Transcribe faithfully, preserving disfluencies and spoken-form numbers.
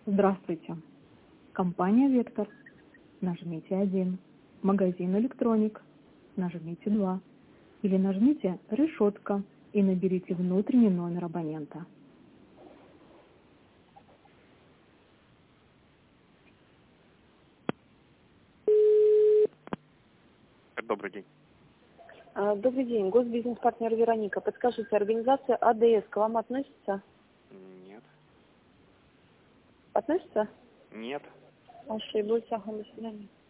Здравствуйте. Компания «Вектор». Нажмите один. Магазин «Электроник». Нажмите два. Или нажмите «Решетка» и наберите внутренний номер абонента. Добрый день. А, Добрый день. Госбизнес-партнер Вероника. Подскажите, организация АДС к вам относится? Нет. Относится? Нет. Ошиблась. Ага, до свидания.